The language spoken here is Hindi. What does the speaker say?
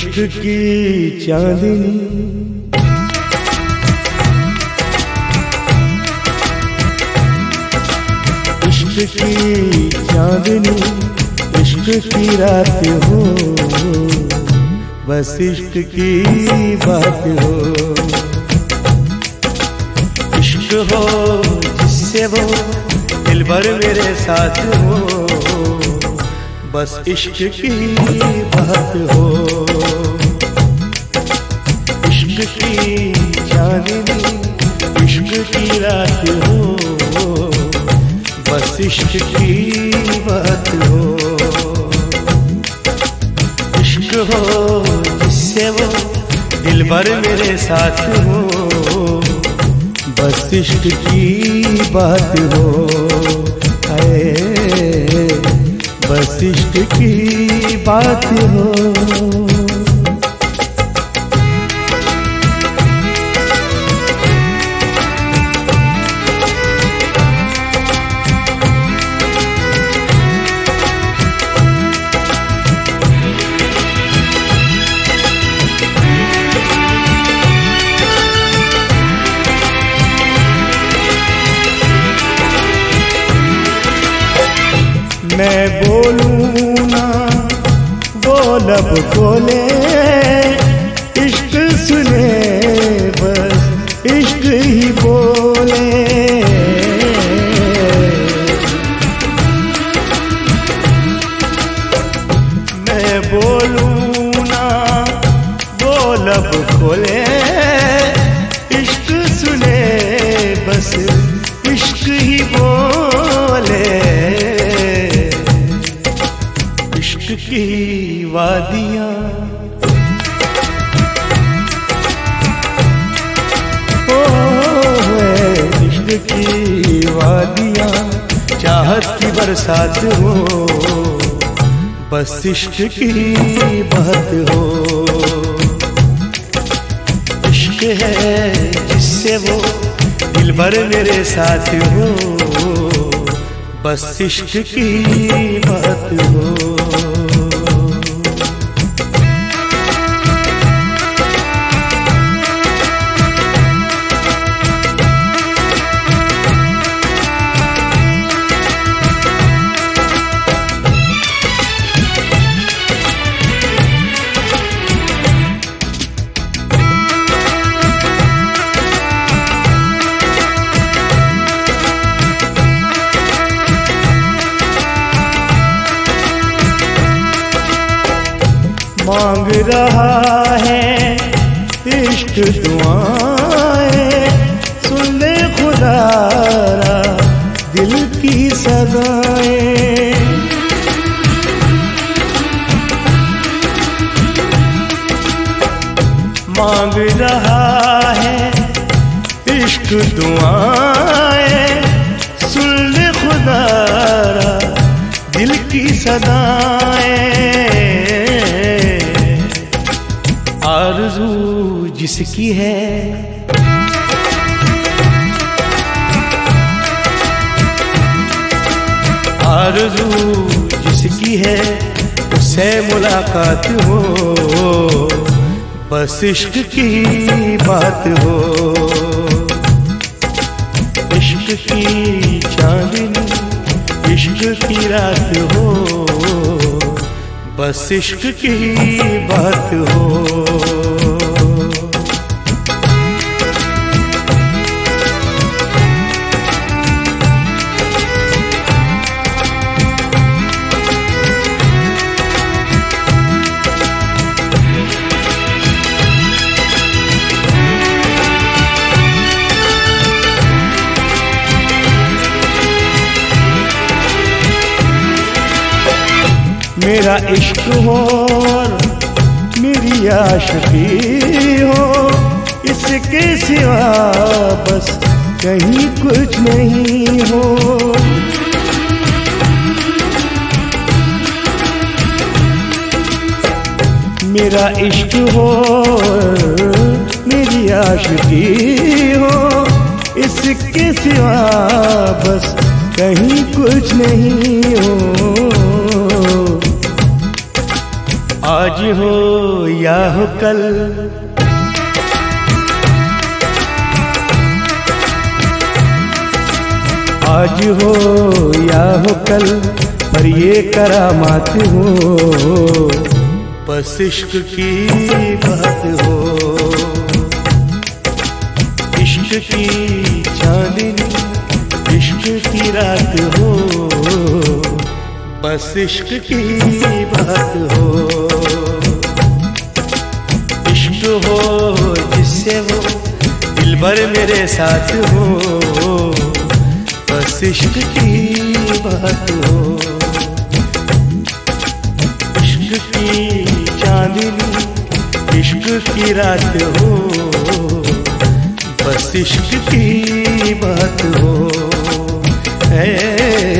इश्क की चांदनी इश्क की चांदनी इश्क की रात हो, बस इश्क की बात हो। इश्क हो जिससे वो दिल भर मेरे साथ हो, बस इश्क की बात हो। इश्क की चांदनी इश्क की रात हो, बस इश्क की बात हो। इश्क हो जिससे वो दिल भर मेरे साथ हो, बस इश्क की बात हो। आए बस इश्क की बात हो। मैं बोलूं ना वो लब खोले, इश्क सुने बस इश्क ही बोले। मैं बोलूं ना वो लब खोले, इश्क सुने बस इश्क ही बोले। इश्क की वादियाँ इश्क की वादियाँ चाहत की बरसात हो, बस इश्क की बात हो। इश्क है जिससे वो दिल भर मेरे साथ हो, बस इश्क की बात हो। मांग रहा है इश्क दुआएं, सुन ले खुदा दिल की सदाएं। मांग रहा है इश्क दुआएं, सुन ले खुदा दिल की सदाएं। आरज़ू जिसकी है आरज़ू जिसकी है उससे मुलाकात हो, बस इश्क की बात हो। इश्क की चांदनी इश्क की रात हो, बस इश्क की बात हो। मेरा इश्क हो और मेरी आशिकी हो, इसके सिवा बस कहीं कुछ नहीं हो। मेरा इश्क हो मेरी आशिकी हो, इसके सिवा बस कहीं कुछ नहीं हो। आज हो या हो कल, आज हो या हो कल, पर ये करामात हो, बस इश्क की बात हो। इश्क की चांदनी, इश्क की रात हो, बस इश्क की बात हो। इश्क हो जिससे वो दिलबर मेरे साथ हो, बस इश्क की बात हो। इश्क की चांदनी, इश्क की रात हो, बस इश्क की बात हो।